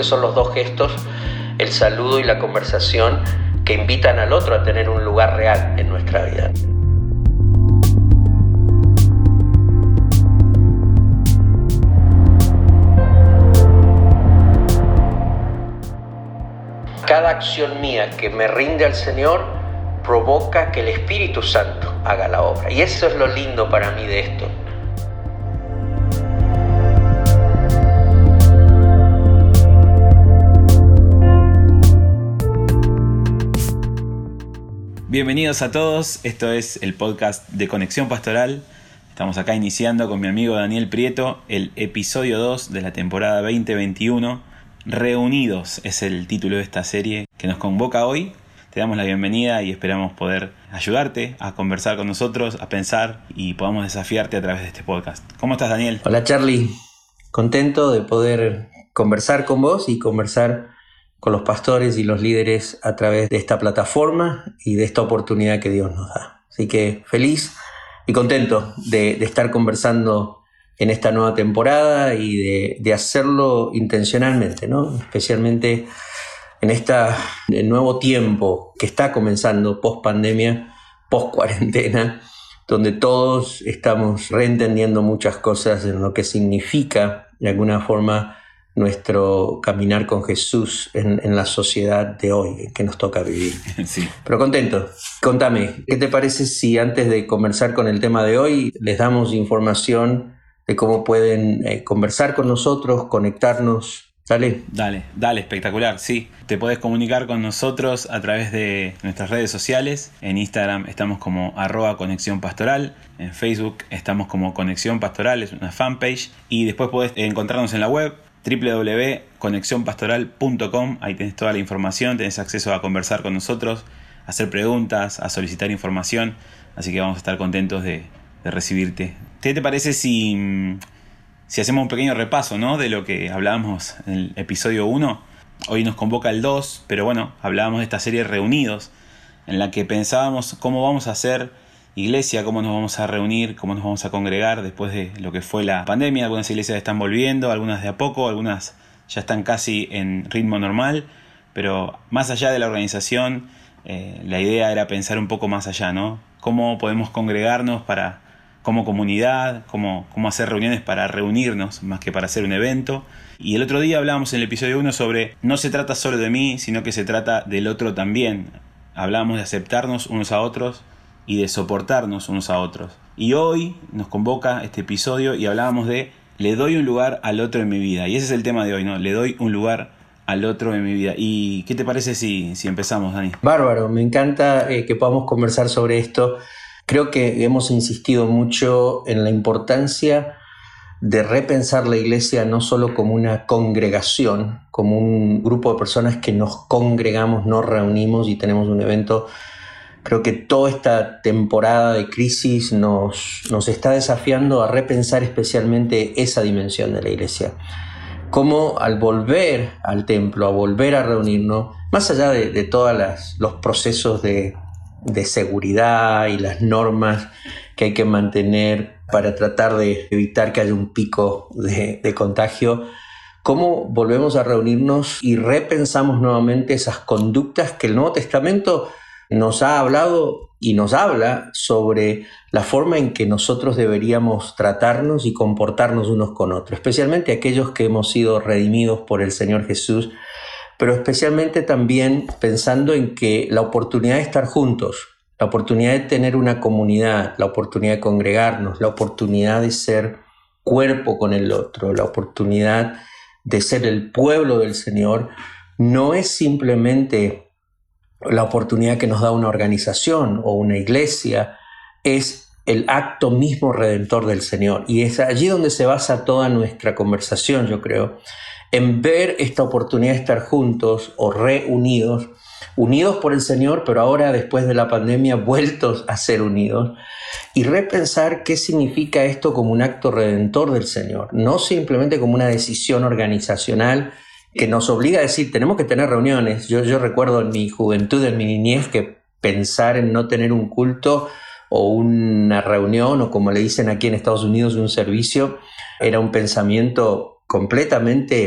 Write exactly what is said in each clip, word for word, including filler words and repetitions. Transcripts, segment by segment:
que son los dos gestos, el saludo y la conversación, que invitan al otro a tener un lugar real en nuestra vida. Cada acción mía que me rinde al Señor provoca que el Espíritu Santo haga la obra. Y eso es lo lindo para mí de esto. Bienvenidos a todos, esto es el podcast de Conexión Pastoral. Estamos acá iniciando con mi amigo Daniel Prieto el episodio dos de la temporada veinte veintiuno. Reunidos es el título de esta serie que nos convoca hoy. Te damos la bienvenida y esperamos poder ayudarte a conversar con nosotros, a pensar y podamos desafiarte a través de este podcast. ¿Cómo estás, Daniel? Hola, Charlie. Contento de poder conversar con vos y conversar con los pastores y los líderes a través de esta plataforma y de esta oportunidad que Dios nos da. Así que feliz y contento de, de estar conversando en esta nueva temporada y de, de hacerlo intencionalmente, ¿no? Especialmente en este nuevo tiempo que está comenzando post pandemia, post cuarentena, donde todos estamos reentendiendo muchas cosas en lo que significa de alguna forma nuestro caminar con Jesús en, en la sociedad de hoy que nos toca vivir. Sí. Pero contento. Contame, ¿qué te parece si antes de conversar con el tema de hoy les damos información de cómo pueden eh, conversar con nosotros, conectarnos? ¿Dale? Dale, dale, espectacular, sí. Te podés comunicar con nosotros a través de nuestras redes sociales. En Instagram estamos como arroba Conexión Pastoral. En Facebook estamos como Conexión Pastoral, es una fanpage. Y después podés encontrarnos en la web doble u doble u doble u punto conexión pastoral punto com. Ahí tenés toda la información, tenés acceso a conversar con nosotros, a hacer preguntas, a solicitar información. Así que vamos a estar contentos de, de recibirte. ¿Qué te parece si, si hacemos un pequeño repaso, ¿no?, de lo que hablábamos en el episodio uno? Hoy nos convoca el dos, pero bueno, hablábamos de esta serie Reunidos, en la que pensábamos cómo vamos a hacer iglesia, cómo nos vamos a reunir, cómo nos vamos a congregar después de lo que fue la pandemia. Algunas iglesias están volviendo, algunas de a poco, algunas ya están casi en ritmo normal, pero más allá de la organización, eh, la idea era pensar un poco más allá, ¿no? Cómo podemos congregarnos para, como comunidad, cómo, cómo hacer reuniones para reunirnos más que para hacer un evento. Y el otro día hablábamos en el episodio uno sobre no se trata solo de mí, sino que se trata del otro también. Hablábamos de aceptarnos unos a otros y de soportarnos unos a otros. Y hoy nos convoca este episodio y hablábamos de le doy un lugar al otro en mi vida. Y ese es el tema de hoy, ¿no? Le doy un lugar al otro en mi vida. ¿Y qué te parece si, si empezamos, Dani? Bárbaro, me encanta eh, que podamos conversar sobre esto. Creo que hemos insistido mucho en la importancia de repensar la iglesia no solo como una congregación, como un grupo de personas que nos congregamos, nos reunimos y tenemos un evento. Creo que toda esta temporada de crisis nos, nos está desafiando a repensar especialmente esa dimensión de la iglesia. Cómo al volver al templo, a volver a reunirnos, más allá de, de todos los procesos de, de seguridad y las normas que hay que mantener para tratar de evitar que haya un pico de, de contagio, cómo volvemos a reunirnos y repensamos nuevamente esas conductas que el Nuevo Testamento nos ha hablado y nos habla sobre la forma en que nosotros deberíamos tratarnos y comportarnos unos con otros, especialmente aquellos que hemos sido redimidos por el Señor Jesús, pero especialmente también pensando en que la oportunidad de estar juntos, la oportunidad de tener una comunidad, la oportunidad de congregarnos, la oportunidad de ser cuerpo con el otro, la oportunidad de ser el pueblo del Señor, no es simplemente la oportunidad que nos da una organización o una iglesia, es el acto mismo redentor del Señor. Y es allí donde se basa toda nuestra conversación, yo creo, en ver esta oportunidad de estar juntos o reunidos, unidos por el Señor, pero ahora después de la pandemia vueltos a ser unidos, y repensar qué significa esto como un acto redentor del Señor, no simplemente como una decisión organizacional que nos obliga a decir, tenemos que tener reuniones. Yo, yo recuerdo en mi juventud, en mi niñez, que pensar en no tener un culto o una reunión, o como le dicen aquí en Estados Unidos, un servicio, era un pensamiento completamente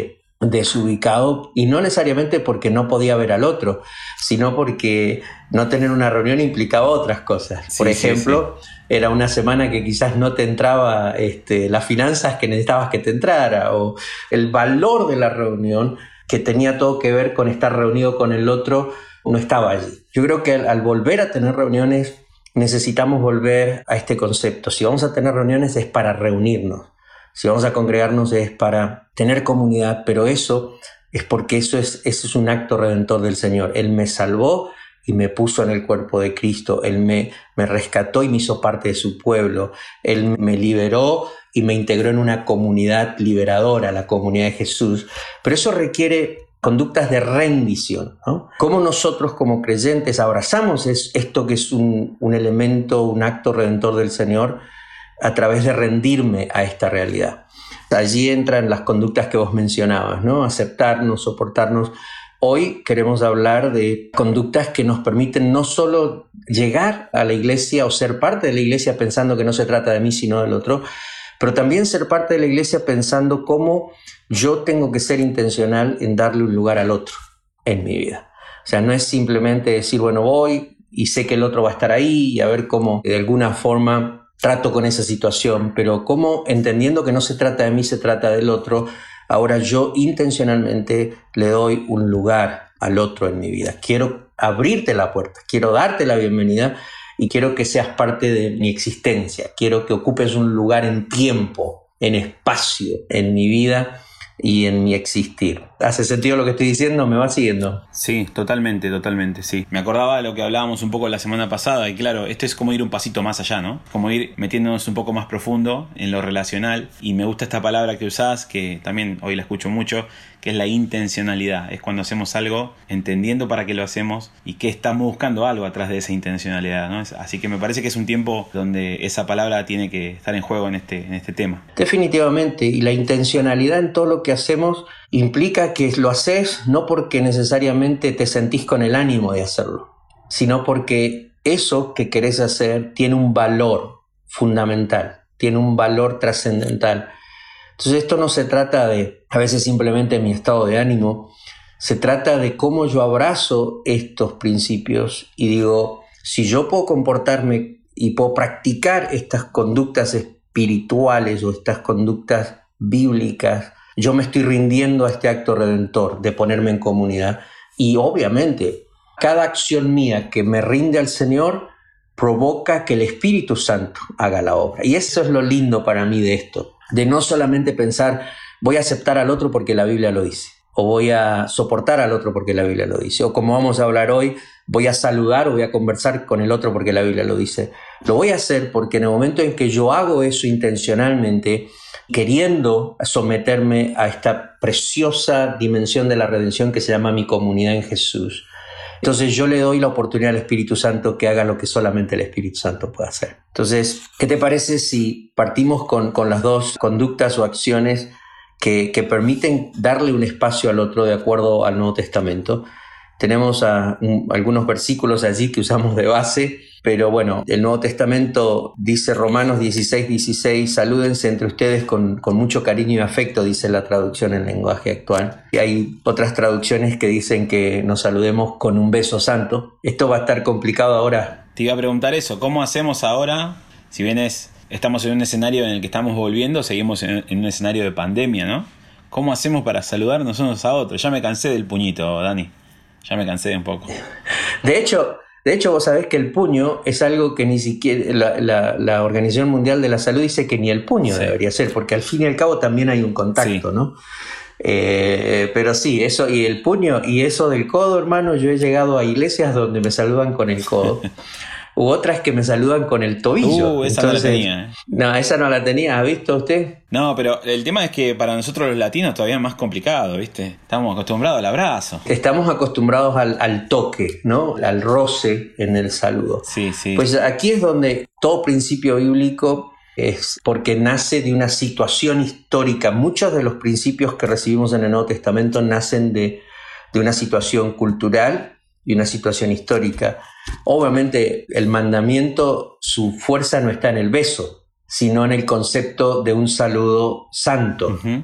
desubicado, y no necesariamente porque no podía ver al otro, sino porque no tener una reunión implicaba otras cosas. Sí, Por ejemplo, sí, sí. era una semana que quizás no te entraba este, las finanzas que necesitabas que te entrara, o el valor de la reunión que tenía todo que ver con estar reunido con el otro no estaba allí. Yo creo que al, al volver a tener reuniones necesitamos volver a este concepto. Si vamos a tener reuniones es para reunirnos. Si vamos a congregarnos es para tener comunidad, pero eso es porque eso es, eso es un acto redentor del Señor. Él me salvó y me puso en el cuerpo de Cristo. Él me, me rescató y me hizo parte de su pueblo. Él me liberó y me integró en una comunidad liberadora, la comunidad de Jesús. Pero eso requiere conductas de rendición, ¿no? Cómo nosotros como creyentes abrazamos es esto que es un, un elemento, un acto redentor del Señor, a través de rendirme a esta realidad. Allí entran las conductas que vos mencionabas, ¿no? Aceptarnos, soportarnos. Hoy queremos hablar de conductas que nos permiten no solo llegar a la iglesia o ser parte de la iglesia pensando que no se trata de mí sino del otro, pero también ser parte de la iglesia pensando cómo yo tengo que ser intencional en darle un lugar al otro en mi vida. O sea, no es simplemente decir, bueno, voy y sé que el otro va a estar ahí y a ver cómo de alguna forma trato con esa situación, pero como entendiendo que no se trata de mí, se trata del otro, ahora yo intencionalmente le doy un lugar al otro en mi vida. Quiero abrirte la puerta, quiero darte la bienvenida y quiero que seas parte de mi existencia. Quiero que ocupes un lugar en tiempo, en espacio, en mi vida y en mi existir. ¿Hace sentido lo que estoy diciendo? ¿Me va siguiendo? Sí, totalmente, totalmente, sí. Me acordaba de lo que hablábamos un poco la semana pasada y claro, esto es como ir un pasito más allá, ¿no? Como ir metiéndonos un poco más profundo en lo relacional, y me gusta esta palabra que usás, que también hoy la escucho mucho, que es la intencionalidad. Es cuando hacemos algo entendiendo para qué lo hacemos y que estamos buscando algo atrás de esa intencionalidad, ¿no? Así que me parece que es un tiempo donde esa palabra tiene que estar en juego en este, en este tema. Definitivamente, y la intencionalidad en todo lo que hacemos implica que lo haces no porque necesariamente te sentís con el ánimo de hacerlo, sino porque eso que querés hacer tiene un valor fundamental, tiene un valor trascendental. Entonces esto no se trata de, a veces simplemente mi estado de ánimo, se trata de cómo yo abrazo estos principios y digo, si yo puedo comportarme y puedo practicar estas conductas espirituales o estas conductas bíblicas, yo me estoy rindiendo a este acto redentor de ponerme en comunidad. Y obviamente, cada acción mía que me rinde al Señor provoca que el Espíritu Santo haga la obra. Y eso es lo lindo para mí de esto, de no solamente pensar, voy a aceptar al otro porque la Biblia lo dice, o voy a soportar al otro porque la Biblia lo dice, o como vamos a hablar hoy, voy a saludar o voy a conversar con el otro porque la Biblia lo dice. Lo voy a hacer porque en el momento en que yo hago eso intencionalmente, queriendo someterme a esta preciosa dimensión de la redención que se llama mi comunidad en Jesús, entonces yo le doy la oportunidad al Espíritu Santo que haga lo que solamente el Espíritu Santo puede hacer. Entonces, ¿qué te parece si partimos con, con las dos conductas o acciones que, que permiten darle un espacio al otro de acuerdo al Nuevo Testamento? Tenemos a, un, algunos versículos allí que usamos de base, pero bueno, el Nuevo Testamento dice Romanos dieciséis, dieciséis, salúdense entre ustedes con, con mucho cariño y afecto, dice la traducción en lenguaje actual. Y hay otras traducciones que dicen que nos saludemos con un beso santo. Esto va a estar complicado ahora. Te iba a preguntar eso, ¿cómo hacemos ahora? Si bien es, estamos en un escenario en el que estamos volviendo, seguimos en, en un escenario de pandemia, ¿no? ¿Cómo hacemos para saludarnos unos a otros? Ya me cansé del puñito, Dani. Ya me cansé un poco. De hecho, de hecho, vos sabés que el puño es algo que ni siquiera la, la, la Organización Mundial de la Salud dice que ni el puño sí. debería ser, porque al fin y al cabo también hay un contacto, sí. ¿no? Eh, pero sí, eso y el puño y eso del codo, hermano, yo he llegado a iglesias donde me saludan con el codo. U otras que me saludan con el tobillo. Uh, esa Entonces, no la tenía. ¿eh? No, esa no la tenía. ¿Ha visto usted? No, pero el tema es que para nosotros los latinos todavía es más complicado, ¿viste? Estamos acostumbrados al abrazo. Estamos acostumbrados al, al toque, ¿no? Al roce en el saludo. Sí, sí. Pues aquí es donde todo principio bíblico es porque nace de una situación histórica. Muchos de los principios que recibimos en el Nuevo Testamento nacen de, de una situación cultural y una situación histórica. Obviamente el mandamiento, su fuerza no está en el beso, sino en el concepto de un saludo santo. Uh-huh.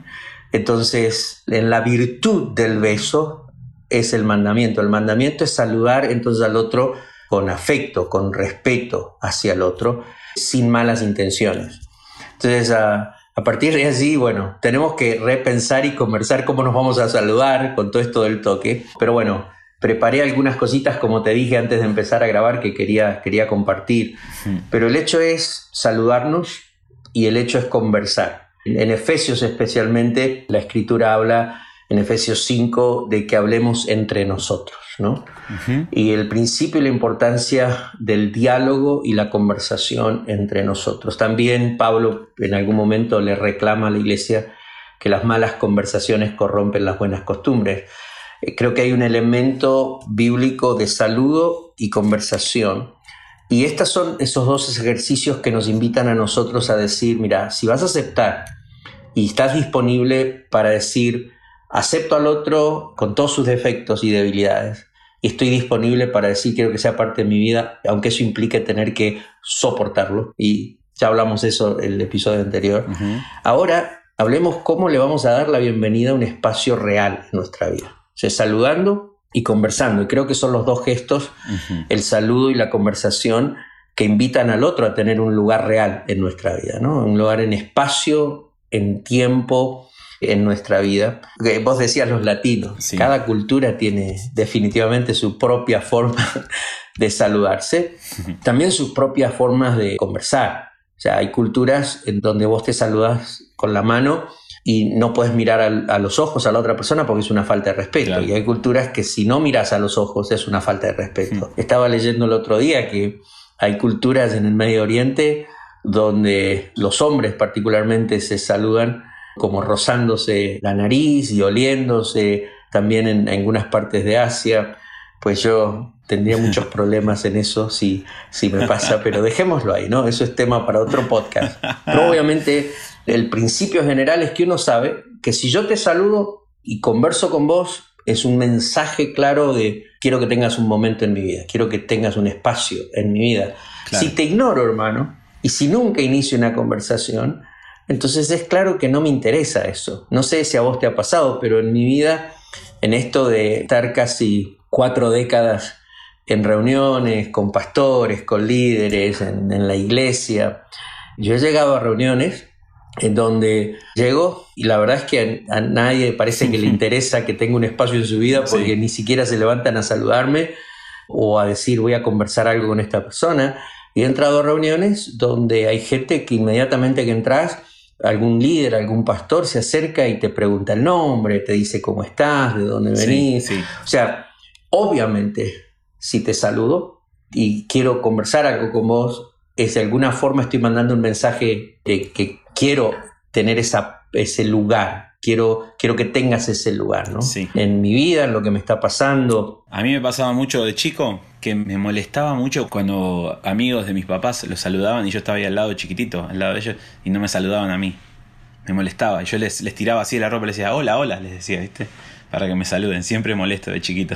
Entonces, en la virtud del beso es el mandamiento. El mandamiento es saludar entonces al otro con afecto, con respeto hacia el otro, sin malas intenciones. Entonces, a, a partir de allí, bueno, tenemos que repensar y conversar cómo nos vamos a saludar con todo esto del toque. Pero bueno, preparé algunas cositas, como te dije antes de empezar a grabar, que quería, quería compartir. Sí. Pero el hecho es saludarnos y el hecho es conversar. En Efesios especialmente, la Escritura habla en Efesios cinco de que hablemos entre nosotros, ¿no? Uh-huh. Y el principio y la importancia del diálogo y la conversación entre nosotros. También Pablo en algún momento le reclama a la iglesia que las malas conversaciones corrompen las buenas costumbres. Creo que hay un elemento bíblico de saludo y conversación. Y estos son esos dos ejercicios que nos invitan a nosotros a decir, mira, si vas a aceptar y estás disponible para decir, acepto al otro con todos sus defectos y debilidades, y estoy disponible para decir, quiero que sea parte de mi vida, aunque eso implique tener que soportarlo. Y ya hablamos de eso en el episodio anterior. Uh-huh. Ahora, hablemos cómo le vamos a dar la bienvenida a un espacio real en nuestra vida. O sea, saludando y conversando. Y creo que son los dos gestos, uh-huh. el saludo y la conversación, que invitan al otro a tener un lugar real en nuestra vida, ¿no? Un lugar en espacio, en tiempo, en nuestra vida. Vos decías los latinos. Sí. Cada cultura tiene definitivamente su propia forma de saludarse. Uh-huh. También sus propias formas de conversar. O sea, hay culturas en donde vos te saludas con la mano y no puedes mirar a, a los ojos a la otra persona porque es una falta de respeto. Claro. Y hay culturas que si no miras a los ojos es una falta de respeto. Mm. Estaba leyendo el otro día que hay culturas en el Medio Oriente donde los hombres particularmente se saludan como rozándose la nariz y oliéndose, también en, en algunas partes de Asia. Pues yo tendría muchos problemas en eso si, si me pasa, pero dejémoslo ahí, ¿no? Eso es tema para otro podcast. Pero obviamente el principio general es que uno sabe que si yo te saludo y converso con vos, es un mensaje claro de quiero que tengas un momento en mi vida, quiero que tengas un espacio en mi vida. Claro. Si te ignoro, hermano, y si nunca inicio una conversación, entonces es claro que no me interesa eso. No sé si a vos te ha pasado, pero en mi vida, en esto de estar casi cuatro décadas en reuniones con pastores, con líderes, en, en la iglesia, yo he llegado a reuniones en donde llego y la verdad es que a, a nadie parece que le interesa que tenga un espacio en su vida porque sí. ni siquiera se levantan a saludarme o a decir voy a conversar algo con esta persona. Y he entrado a reuniones donde hay gente que inmediatamente que entras, algún líder, algún pastor se acerca y te pregunta el nombre, te dice cómo estás, de dónde venís. Sí, sí. O sea, obviamente, si te saludo y quiero conversar algo con vos, es de alguna forma estoy mandando un mensaje de que quiero tener esa, ese lugar, quiero, quiero que tengas ese lugar, ¿no? Sí. En mi vida, en lo que me está pasando. A mí me pasaba mucho de chico que me molestaba mucho cuando amigos de mis papás los saludaban y yo estaba ahí al lado chiquitito, al lado de ellos, y no me saludaban a mí. Me molestaba. Yo les, les tiraba así de la ropa y les decía, hola, hola, les decía, ¿viste? Para que me saluden. Siempre molesto de chiquito.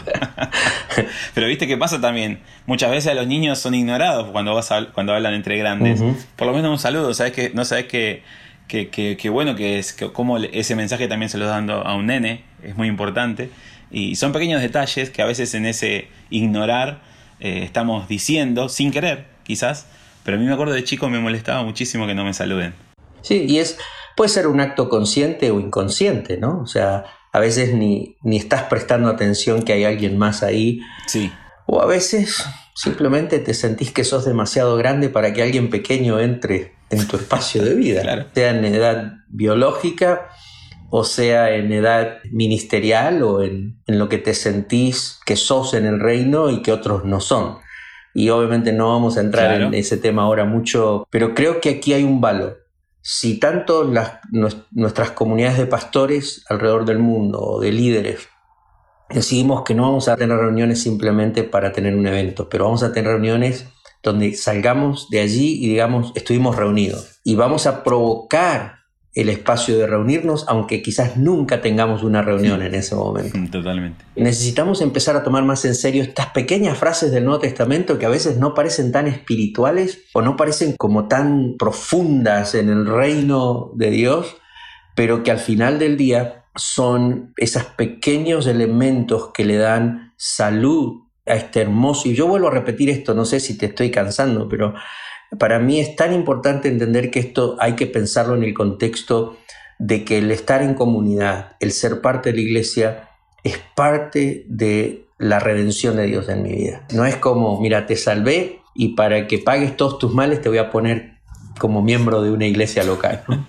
Pero ¿viste qué pasa también? Muchas veces a los niños son ignorados cuando, vas a, cuando hablan entre grandes. Uh-huh. Por lo menos un saludo. ¿Sabes que no sabes qué que, que, que bueno que es? Que cómo ese mensaje también se lo está dando a un nene. Es muy importante. Y son pequeños detalles que a veces en ese ignorar eh, estamos diciendo, sin querer, quizás. Pero a mí me acuerdo de chico me molestaba muchísimo que no me saluden. Sí, y es puede ser un acto consciente o inconsciente, ¿no? O sea, a veces ni, ni estás prestando atención que hay alguien más ahí. Sí. O a veces simplemente te sentís que sos demasiado grande para que alguien pequeño entre en tu espacio de vida. Claro. Sea en edad biológica, o sea en edad ministerial, o en, en lo que te sentís que sos en el reino y que otros no son. Y obviamente no vamos a entrar claro. en ese tema ahora mucho, pero creo que aquí hay un valor. Si tanto las, nuestras comunidades de pastores alrededor del mundo o de líderes decidimos que no vamos a tener reuniones simplemente para tener un evento, pero vamos a tener reuniones donde salgamos de allí y digamos estuvimos reunidos y vamos a provocar el espacio de reunirnos, aunque quizás nunca tengamos una reunión en ese momento. Totalmente. Necesitamos empezar a tomar más en serio estas pequeñas frases del Nuevo Testamento que a veces no parecen tan espirituales o no parecen como tan profundas en el reino de Dios, pero que al final del día son esos pequeños elementos que le dan salud a este hermoso, y yo vuelvo a repetir esto, no sé si te estoy cansando, pero para mí es tan importante entender que esto hay que pensarlo en el contexto de que el estar en comunidad, el ser parte de la iglesia, es parte de la redención de Dios en mi vida. No es como, mira, te salvé y para que pagues todos tus males te voy a poner como miembro de una iglesia local, ¿no?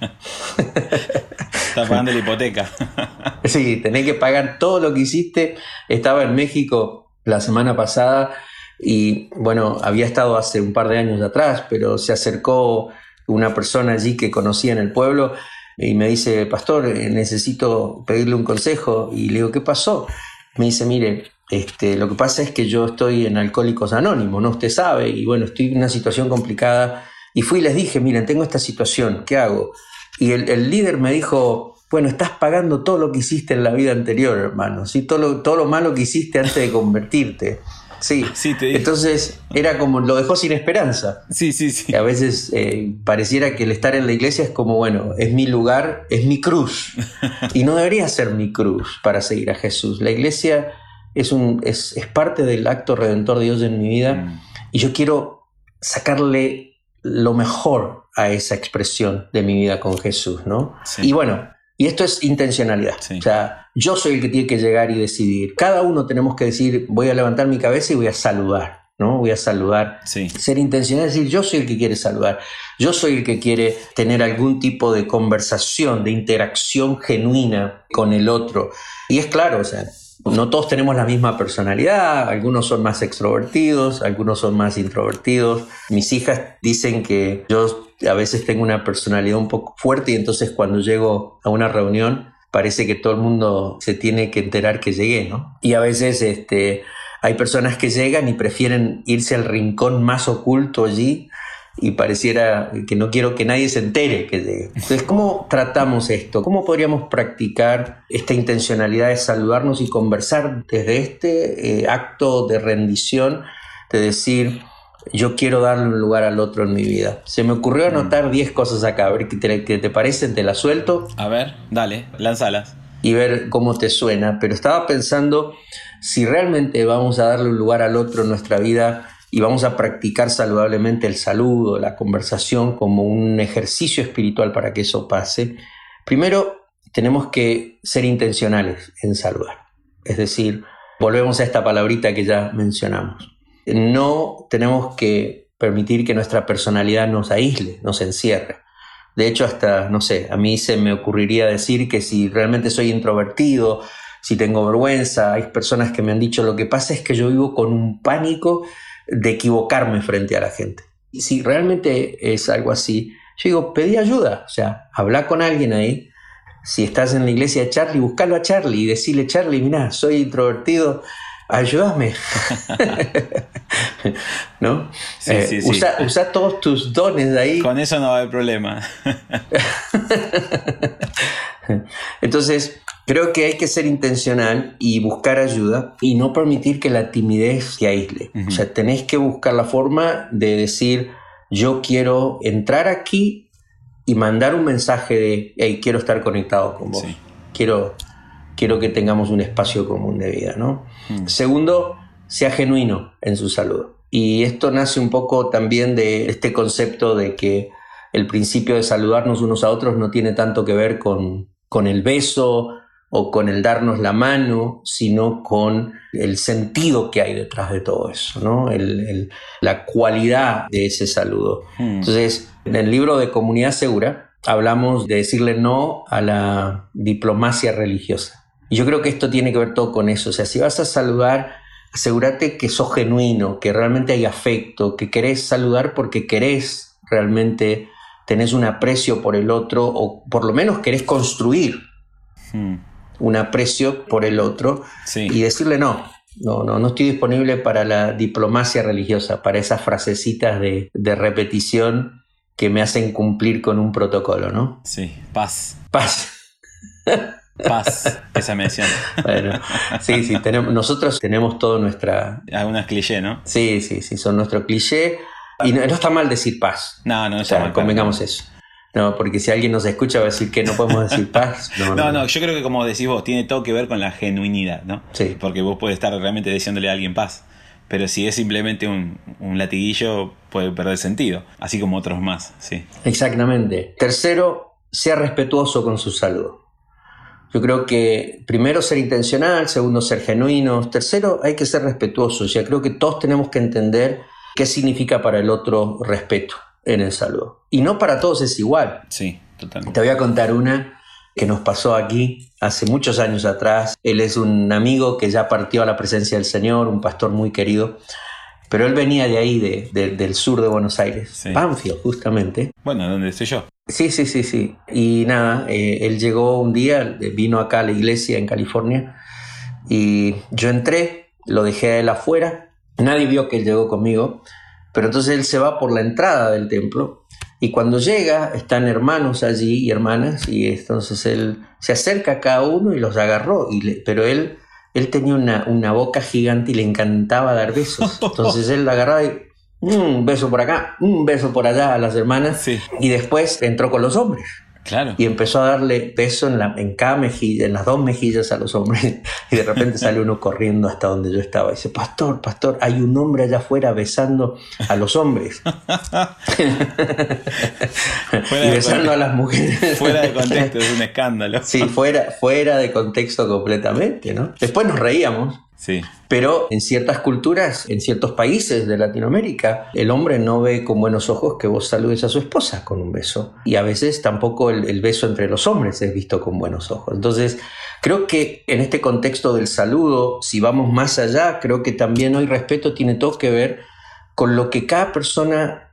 Estás pagando la hipoteca. Sí, tenés que pagar todo lo que hiciste. Estaba en México la semana pasada y, bueno, había estado hace un par de años atrás, pero se acercó una persona allí que conocía en el pueblo y me dice, pastor, necesito pedirle un consejo. Y le digo, ¿qué pasó? Me dice, mire, este, lo que pasa es que yo estoy en Alcohólicos Anónimos, ¿no? Usted sabe, y bueno, estoy en una situación complicada. Y fui y les dije, miren, tengo esta situación, ¿qué hago? Y el, el líder me dijo, bueno, estás pagando todo lo que hiciste en la vida anterior, hermano, ¿sí? Todo lo, todo lo malo que hiciste antes de convertirte. Sí, sí te digo. Entonces era como, lo dejó sin esperanza. Sí, sí, sí. Que a veces eh, pareciera que el estar en la iglesia es como, bueno, es mi lugar, es mi cruz. Y no debería ser mi cruz para seguir a Jesús. La iglesia es, un, es, es parte del acto redentor de Dios en mi vida, mm. y yo quiero sacarle lo mejor a esa expresión de mi vida con Jesús, ¿no? Sí. Y bueno, y esto es intencionalidad. Sí. O sea, yo soy el que tiene que llegar y decidir. Cada uno tenemos que decir, voy a levantar mi cabeza y voy a saludar, ¿no? Voy a saludar. Sí. Ser intencional es decir, yo soy el que quiere saludar. Yo soy el que quiere tener algún tipo de conversación, de interacción genuina con el otro. Y es claro, o sea, no todos tenemos la misma personalidad, algunos son más extrovertidos, algunos son más introvertidos. Mis hijas dicen que yo a veces tengo una personalidad un poco fuerte y entonces cuando llego a una reunión parece que todo el mundo se tiene que enterar que llegué, ¿no? Y a veces este, hay personas que llegan y prefieren irse al rincón más oculto allí y pareciera que no quiero que nadie se entere que llegue. Entonces, ¿cómo tratamos esto? ¿Cómo podríamos practicar esta intencionalidad de saludarnos y conversar desde este eh, acto de rendición, de decir, yo quiero darle un lugar al otro en mi vida? Se me ocurrió anotar diez cosas acá, a ver qué te, qué te parecen, te las suelto. A ver, dale, lánzalas. Y ver cómo te suena. Pero estaba pensando, si realmente vamos a darle un lugar al otro en nuestra vida y vamos a practicar saludablemente el saludo, la conversación como un ejercicio espiritual para que eso pase, primero tenemos que ser intencionales en saludar. Es decir, volvemos a esta palabrita que ya mencionamos. No tenemos que permitir que nuestra personalidad nos aísle, nos encierre. De hecho, hasta, no sé, a mí se me ocurriría decir que si realmente soy introvertido, si tengo vergüenza, hay personas que me han dicho, lo que pasa es que yo vivo con un pánico de equivocarme frente a la gente. Y si realmente es algo así, yo digo, pedí ayuda, o sea, habla con alguien ahí. Si estás en la iglesia de Charlie, búscalo a Charlie y decirle, Charlie, mirá, soy introvertido, ayúdame. ¿No? Sí, eh, sí, sí. Usa, usa todos tus dones ahí. Con eso no va a haber problema. Entonces, creo que hay que ser intencional y buscar ayuda y no permitir que la timidez te aísle. Uh-huh. O sea, tenés que buscar la forma de decir, yo quiero entrar aquí y mandar un mensaje de, hey, quiero estar conectado con vos. Sí. Quiero, quiero que tengamos un espacio común de vida, ¿no? Uh-huh. Segundo, sea genuino en su saludo. Y esto nace un poco también de este concepto de que el principio de saludarnos unos a otros no tiene tanto que ver con, con el beso o con el darnos la mano, sino con el sentido que hay detrás de todo eso, ¿no? El, el, la cualidad de ese saludo. Hmm. Entonces, en el libro de Comunidad Segura hablamos de decirle no a la diplomacia religiosa. Y yo creo que esto tiene que ver todo con eso. O sea, si vas a saludar, asegúrate que sos genuino, que realmente hay afecto, que querés saludar porque querés realmente, tenés un aprecio por el otro, o por lo menos querés construir hmm. un aprecio por el otro, sí. Y decirle no, no, no, no estoy disponible para la diplomacia religiosa, para esas frasecitas de, de repetición que me hacen cumplir con un protocolo, ¿no? Sí, paz. Paz. Paz, esa mención. Bueno, sí, sí, tenemos, nosotros tenemos todo nuestra... Algunas clichés, ¿no? Sí, sí, sí, son nuestro cliché. Y no, no está mal decir paz. No, no, no o sea, está mal. convengamos eso. No, porque si alguien nos escucha va a decir que no podemos decir paz. No, no, no, no, yo creo que como decís vos, tiene todo que ver con la genuinidad, ¿no? Sí. Porque vos podés estar realmente deseándole a alguien paz. Pero si es simplemente un, un latiguillo, puede perder sentido. Así como otros más, sí. Exactamente. Tercero, sea respetuoso con su saludo. Yo creo que primero ser intencional, segundo ser genuinos, tercero hay que ser respetuosos. Ya creo que todos tenemos que entender qué significa para el otro respeto en el saludo. Y no para todos es igual. Sí, totalmente. Te voy a contar una que nos pasó aquí hace muchos años atrás. Él es un amigo que ya partió a la presencia del Señor, un pastor muy querido, pero él venía de ahí, de, de, del sur de Buenos Aires, sí. Banfield, justamente. Bueno, ¿dónde estoy yo? Sí, sí, sí, sí. Y nada, eh, él llegó un día, vino acá a la iglesia en California, y yo entré, lo dejé a él afuera, nadie vio que él llegó conmigo, pero entonces él se va por la entrada del templo. Y cuando llega, están hermanos allí y hermanas, y entonces él se acerca a cada uno y los agarró. Y le, pero él, él tenía una, una boca gigante y le encantaba dar besos. Entonces él la agarraba y un mm, beso por acá, un beso por allá a las hermanas. Sí. Y después entró con los hombres. Claro. Y empezó a darle beso en, la, en cada mejilla, en las dos mejillas a los hombres. Y de repente sale uno corriendo hasta donde yo estaba. Y dice, pastor, pastor, hay un hombre allá afuera besando a los hombres. Y besando a las mujeres. Fuera de contexto, es un escándalo. Sí, fuera, fuera de contexto completamente, ¿no? Después nos reíamos. Sí. Pero en ciertas culturas, en ciertos países de Latinoamérica, el hombre no ve con buenos ojos que vos saludes a su esposa con un beso. Y a veces tampoco el, el beso entre los hombres es visto con buenos ojos. Entonces, creo que en este contexto del saludo, si vamos más allá, creo que también hoy respeto tiene todo que ver con lo que cada persona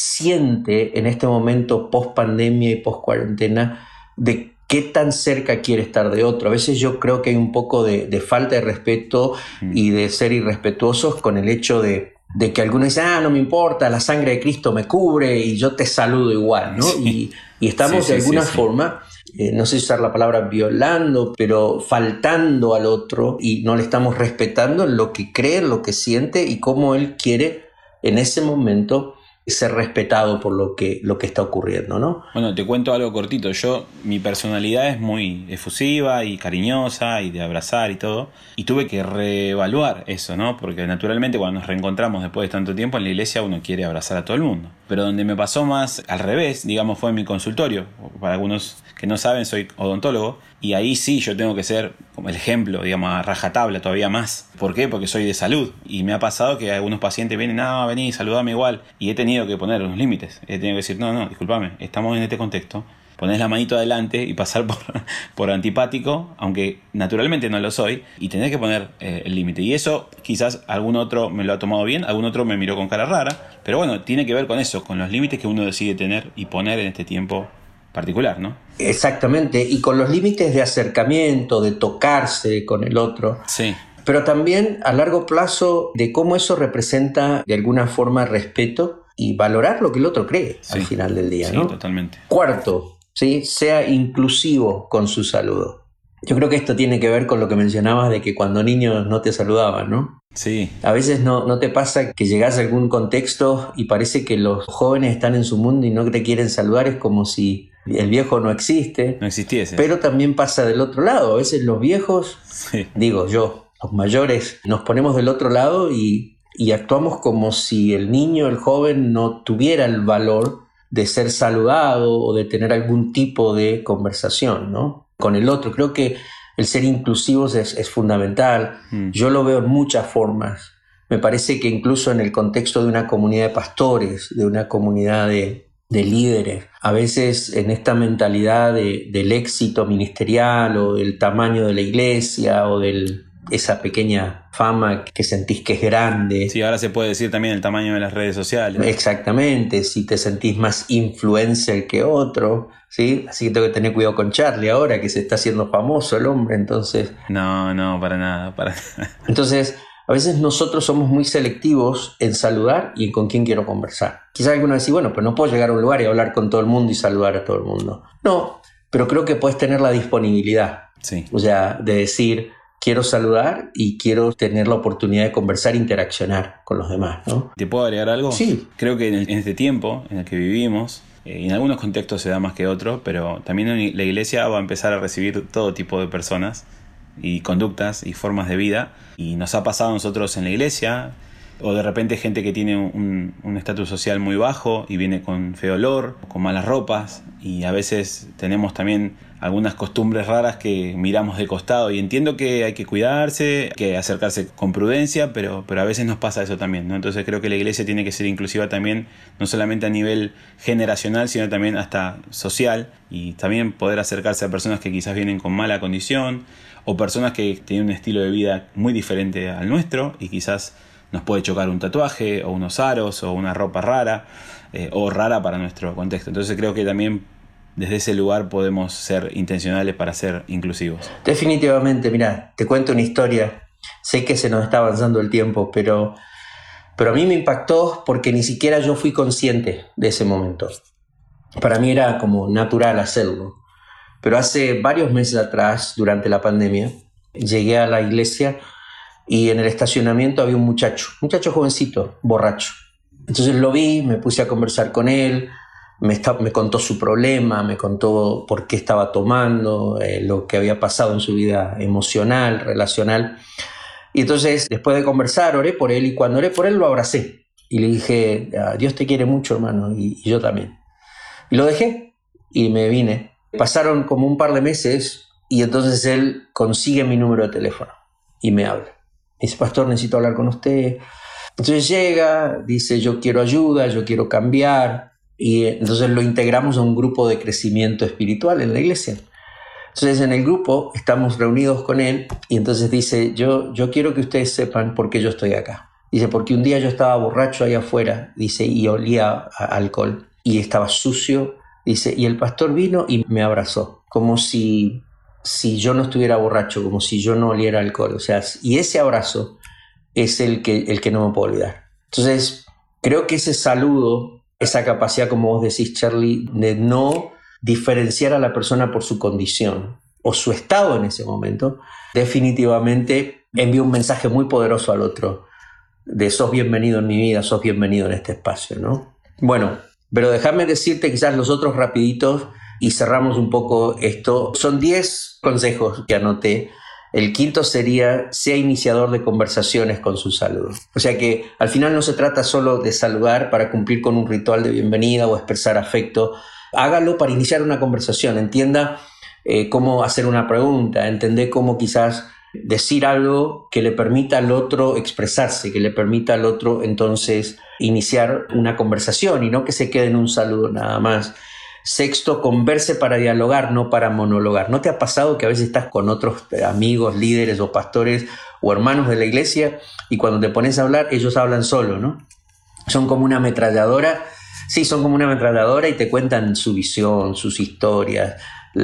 siente en este momento post pandemia y post cuarentena de qué tan cerca quiere estar de otro. A veces yo creo que hay un poco de, de falta de respeto mm. y de ser irrespetuosos con el hecho de, de que algunos dicen, ah, no me importa, la sangre de Cristo me cubre y yo te saludo igual, ¿no? Sí. Y, y estamos sí, de sí, alguna sí, forma, sí. Eh, no sé usar la palabra violando, pero faltando al otro y no le estamos respetando lo que cree, lo que siente y cómo él quiere en ese momento ser respetado por lo que, lo que está ocurriendo, ¿no? Bueno, te cuento algo cortito. Yo, mi personalidad es muy efusiva y cariñosa y de abrazar y todo. Y tuve que reevaluar eso, ¿no? Porque naturalmente cuando nos reencontramos después de tanto tiempo en la iglesia uno quiere abrazar a todo el mundo. Pero donde me pasó más al revés, digamos, fue en mi consultorio. Para algunos que no saben, soy odontólogo. Y ahí sí yo tengo que ser como el ejemplo, digamos, a rajatabla todavía más. ¿Por qué? Porque soy de salud. Y me ha pasado que algunos pacientes vienen, no, vení, saludame igual. Y he tenido que poner unos límites. He tenido que decir, no, no, discúlpame, estamos en este contexto. Ponés la manito adelante y pasar por, por antipático, aunque naturalmente no lo soy, y tenés que poner eh, el límite. Y eso quizás algún otro me lo ha tomado bien, algún otro me miró con cara rara, pero bueno, tiene que ver con eso, con los límites que uno decide tener y poner en este tiempo particular, ¿no? Exactamente, y con los límites de acercamiento, de tocarse con el otro. Sí. Pero también a largo plazo de cómo eso representa de alguna forma respeto y valorar lo que el otro cree sí. al final del día, sí, ¿no? Sí, totalmente. Cuarto, ¿sí? Sea inclusivo con su saludo. Yo creo que esto tiene que ver con lo que mencionabas de que cuando niños no te saludaban, ¿no? Sí. A veces no, no te pasa que llegás a algún contexto y parece que los jóvenes están en su mundo y no te quieren saludar, es como si el viejo no existe. No existiese. Pero también pasa del otro lado. A veces los viejos, sí. digo yo, los mayores, nos ponemos del otro lado y, y actuamos como si el niño, el joven, no tuviera el valor de ser saludado o de tener algún tipo de conversación, ¿no? Con el otro. Creo que el ser inclusivos es, es fundamental. Mm. Yo lo veo en muchas formas. Me parece que incluso en el contexto de una comunidad de pastores, de una comunidad de, de líderes, a veces en esta mentalidad de, del éxito ministerial o del tamaño de la iglesia o de esa pequeña fama que sentís que es grande. Sí, ahora se puede decir también el tamaño de las redes sociales. Exactamente, si te sentís más influencer que otro, ¿sí? Así que tengo que tener cuidado con Charlie ahora, que se está haciendo famoso el hombre, entonces... No, no, para nada, para nada. Entonces, a veces nosotros somos muy selectivos en saludar y en con quién quiero conversar. Quizás alguno va a decir, bueno, pero no puedo llegar a un lugar y hablar con todo el mundo y saludar a todo el mundo. No, pero creo que puedes tener la disponibilidad. Sí. O sea, de decir... quiero saludar y quiero tener la oportunidad de conversar, interaccionar con los demás, ¿no? ¿Te puedo agregar algo? Sí. Creo que en este tiempo en el que vivimos, Eh, y en algunos contextos se da más que otros, pero también la iglesia va a empezar a recibir todo tipo de personas y conductas y formas de vida. Y nos ha pasado a nosotros en la iglesia, o de repente gente que tiene un estatus social muy bajo y viene con feo olor, con malas ropas, y a veces tenemos también algunas costumbres raras que miramos de costado, y entiendo que hay que cuidarse, que acercarse con prudencia, pero, pero a veces nos pasa eso también, ¿no? Entonces creo que la iglesia tiene que ser inclusiva también, no solamente a nivel generacional, sino también hasta social, y también poder acercarse a personas que quizás vienen con mala condición, o personas que tienen un estilo de vida muy diferente al nuestro, y quizás nos puede chocar un tatuaje, o unos aros, o una ropa rara, eh, o rara para nuestro contexto. Entonces creo que también desde ese lugar podemos ser intencionales para ser inclusivos. Definitivamente, mira, te cuento una historia. Sé que se nos está avanzando el tiempo, pero, pero a mí me impactó porque ni siquiera yo fui consciente de ese momento. Para mí era como natural hacerlo. Pero hace varios meses atrás, durante la pandemia, llegué a la iglesia y en el estacionamiento había un muchacho, un muchacho jovencito, borracho. Entonces lo vi, me puse a conversar con él, me, está, me contó su problema, me contó por qué estaba tomando, eh, lo que había pasado en su vida emocional, relacional. Y entonces, después de conversar, oré por él, y cuando oré por él lo abracé. Y le dije, Dios te quiere mucho, hermano, y, y yo también. Y lo dejé y me vine. Pasaron como un par de meses y entonces él consigue mi número de teléfono y me habla. Dice, pastor, necesito hablar con usted. Entonces llega, dice, yo quiero ayuda, yo quiero cambiar. Y entonces lo integramos a un grupo de crecimiento espiritual en la iglesia. Entonces en el grupo estamos reunidos con él y entonces dice, yo, yo quiero que ustedes sepan por qué yo estoy acá. Dice, porque un día yo estaba borracho ahí afuera, dice, y olía a alcohol y estaba sucio. Dice, y el pastor vino y me abrazó, como si, si yo no estuviera borracho, como si yo no oliera alcohol. O sea, y ese abrazo es el que, el que no me puedo olvidar. Entonces, creo que ese saludo, esa capacidad, como vos decís, Charlie, de no diferenciar a la persona por su condición o su estado en ese momento, definitivamente envía un mensaje muy poderoso al otro, de sos bienvenido en mi vida, sos bienvenido en este espacio, ¿no? Bueno, pero déjame decirte quizás los otros rapiditos y cerramos un poco esto. Son diez consejos que anoté. El quinto sería, sea iniciador de conversaciones con su saludo. O sea que al final no se trata solo de saludar para cumplir con un ritual de bienvenida o expresar afecto. Hágalo para iniciar una conversación. Entienda eh, cómo hacer una pregunta, entender cómo quizás decir algo que le permita al otro expresarse, que le permita al otro entonces iniciar una conversación y no que se quede en un saludo nada más. Sexto, converse para dialogar, no para monologar. ¿No te ha pasado que a veces estás con otros amigos, líderes o pastores o hermanos de la iglesia y cuando te pones a hablar, ellos hablan solo, ¿no? Son como una ametralladora. Sí, son como una ametralladora y te cuentan su visión, sus historias,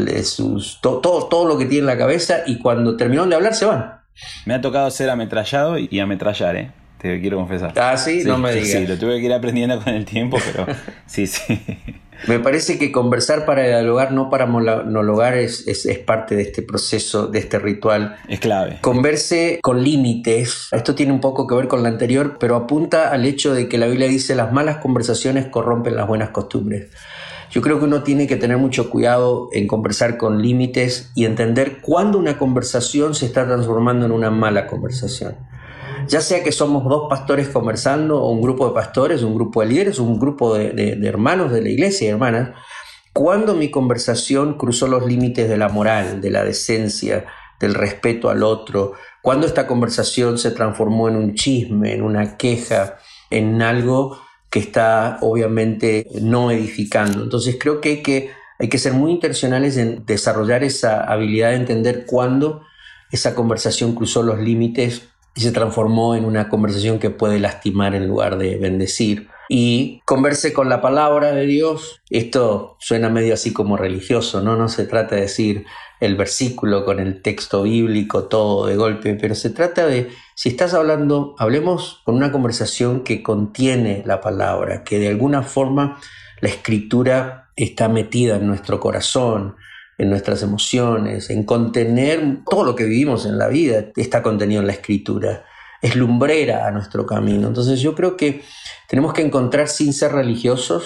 sus, to, todo, todo lo que tienen en la cabeza, y cuando terminaron de hablar se van. Me ha tocado ser ametrallado y ametrallar, ¿eh? Te quiero confesar. Ah, ¿sí? sí no me digas. Sí, lo tuve que ir aprendiendo con el tiempo, pero sí, sí. Me parece que conversar para dialogar, no para monologar, es, es, es parte de este proceso, de este ritual. Es clave. Converse con límites. Esto tiene un poco que ver con lo anterior, pero apunta al hecho de que la Biblia dice las malas conversaciones corrompen las buenas costumbres. Yo creo que uno tiene que tener mucho cuidado en conversar con límites y entender cuándo una conversación se está transformando en una mala conversación. Ya sea que somos dos pastores conversando, o un grupo de pastores, un grupo de líderes, un grupo de, de, de hermanos de la iglesia y hermanas, cuando mi conversación cruzó los límites de la moral, de la decencia, del respeto al otro, cuando esta conversación se transformó en un chisme, en una queja, en algo que está obviamente no edificando. Entonces creo que hay que, hay que ser muy intencionales en desarrollar esa habilidad de entender cuándo esa conversación cruzó los límites y se transformó en una conversación que puede lastimar en lugar de bendecir. Y converse con la palabra de Dios. Esto suena medio así como religioso, ¿no? No se trata de decir el versículo con el texto bíblico todo de golpe, pero se trata de, si estás hablando, hablemos con una conversación que contiene la palabra, que de alguna forma la escritura está metida en nuestro corazón, en nuestras emociones, en contener todo lo que vivimos en la vida, está contenido en la escritura, es lumbrera a nuestro camino. Entonces yo creo que tenemos que encontrar, sin ser religiosos,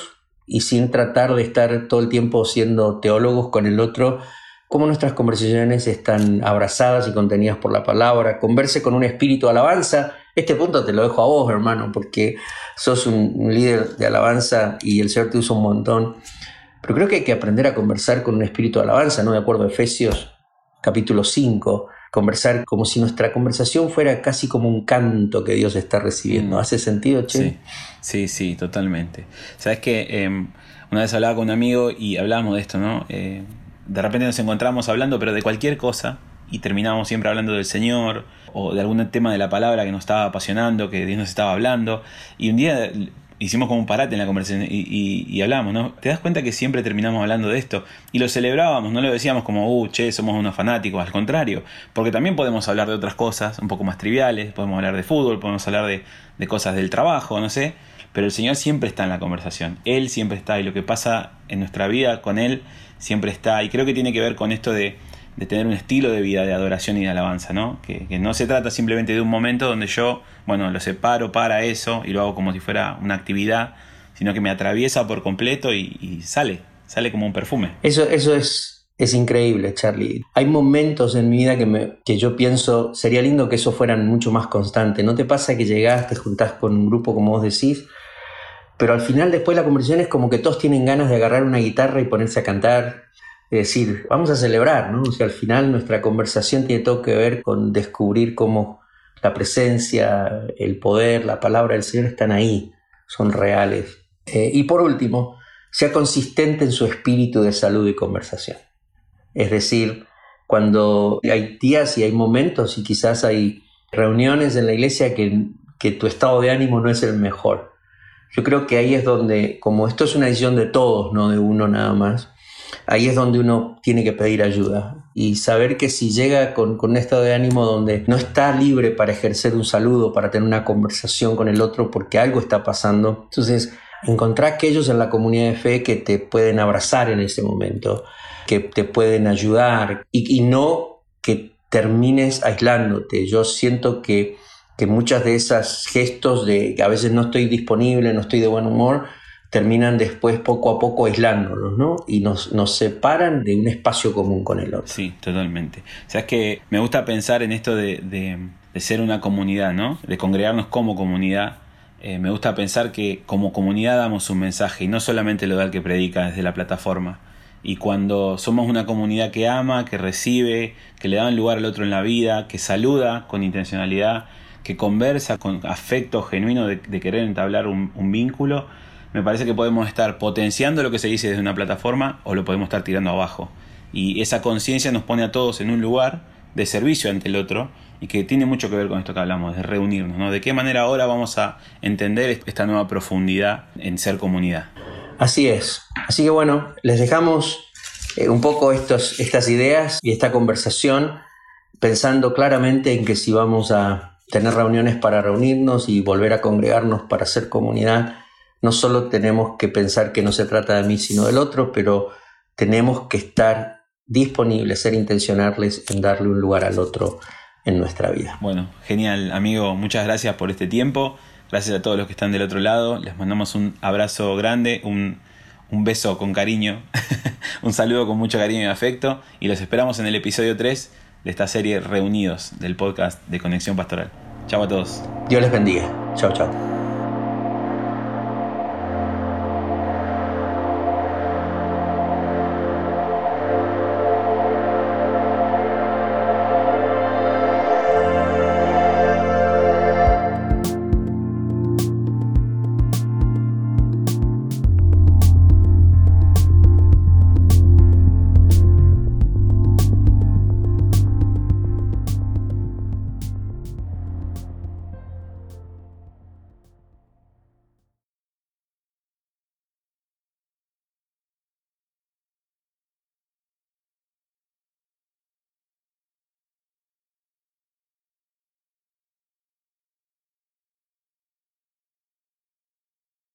y sin tratar de estar todo el tiempo siendo teólogos con el otro, cómo nuestras conversaciones están abrazadas y contenidas por la palabra. Converse con un espíritu de alabanza. Este punto te lo dejo a vos, hermano, porque sos un, un líder de alabanza y el Señor te usa un montón. Pero creo que hay que aprender a conversar con un espíritu de alabanza, ¿no? De acuerdo a Efesios capítulo cinco, conversar como si nuestra conversación fuera casi como un canto que Dios está recibiendo. ¿Hace sentido, Che? Sí, sí, sí, totalmente. Sabes que eh, una vez hablaba con un amigo y hablábamos de esto, ¿no? Eh, de repente nos encontramos hablando, pero de cualquier cosa, y terminábamos siempre hablando del Señor o de algún tema de la palabra que nos estaba apasionando, que Dios nos estaba hablando. Y un día hicimos como un parate en la conversación y, y, y hablábamos, ¿no? Te das cuenta que siempre terminamos hablando de esto y lo celebrábamos, no lo decíamos como, uh, che, somos unos fanáticos, al contrario, porque también podemos hablar de otras cosas un poco más triviales, podemos hablar de fútbol, podemos hablar de, de cosas del trabajo, no sé, pero el Señor siempre está en la conversación, Él siempre está y lo que pasa en nuestra vida con Él siempre está, y creo que tiene que ver con esto de de tener un estilo de vida de adoración y de alabanza, ¿no? Que, que no se trata simplemente de un momento donde yo, bueno, lo separo para eso y lo hago como si fuera una actividad, sino que me atraviesa por completo y, y sale, sale como un perfume. Eso, eso es, es increíble, Charlie. Hay momentos en mi vida que, me, que yo pienso, sería lindo que eso fueran mucho más constantes. ¿No te pasa que llegás, te juntás con un grupo como vos decís, pero al final después la conversación es como que todos tienen ganas de agarrar una guitarra y ponerse a cantar? Es decir, vamos a celebrar, ¿no? O sea, al final nuestra conversación tiene todo que ver con descubrir cómo la presencia, el poder, la palabra del Señor están ahí, son reales. Eh, y por último, sea consistente en su espíritu de salud y conversación. Es decir, cuando hay días y hay momentos y quizás hay reuniones en la iglesia que, que tu estado de ánimo no es el mejor. Yo creo que ahí es donde, como esto es una decisión de todos, no de uno nada más, ahí es donde uno tiene que pedir ayuda y saber que si llega con, con un estado de ánimo donde no está libre para ejercer un saludo, para tener una conversación con el otro porque algo está pasando, entonces encontrar aquellos en la comunidad de fe que te pueden abrazar en ese momento, que te pueden ayudar y, y no que termines aislándote. Yo siento que, que muchas de esas gestos de que a veces no estoy disponible, no estoy de buen humor, terminan después poco a poco aislándonos, ¿no? Y nos, nos separan de un espacio común con el otro. Sí, totalmente. O sea, es que me gusta pensar en esto de, de, de ser una comunidad, ¿no? De congregarnos como comunidad. Eh, me gusta pensar que como comunidad damos un mensaje y no solamente lo da el que predica desde la plataforma. Y cuando somos una comunidad que ama, que recibe, que le da un lugar al otro en la vida, que saluda con intencionalidad, que conversa con afecto genuino de, de querer entablar un, un vínculo, me parece que podemos estar potenciando lo que se dice desde una plataforma o lo podemos estar tirando abajo. Y esa conciencia nos pone a todos en un lugar de servicio ante el otro y que tiene mucho que ver con esto que hablamos, de reunirnos, ¿no? De qué manera ahora vamos a entender esta nueva profundidad en ser comunidad. Así es. Así que bueno, les dejamos eh, un poco estos, estas ideas y esta conversación pensando claramente en que si vamos a tener reuniones para reunirnos y volver a congregarnos para hacer comunidad, no solo tenemos que pensar que no se trata de mí sino del otro, pero tenemos que estar disponibles, ser intencionales en darle un lugar al otro en nuestra vida. Bueno, genial, amigo. Muchas gracias por este tiempo. Gracias a todos los que están del otro lado. Les mandamos un abrazo grande, un, un beso con cariño, un saludo con mucho cariño y afecto. Y los esperamos en el episodio tres de esta serie Reunidos del podcast de Conexión Pastoral. Chau a todos. Dios les bendiga. Chau, chau.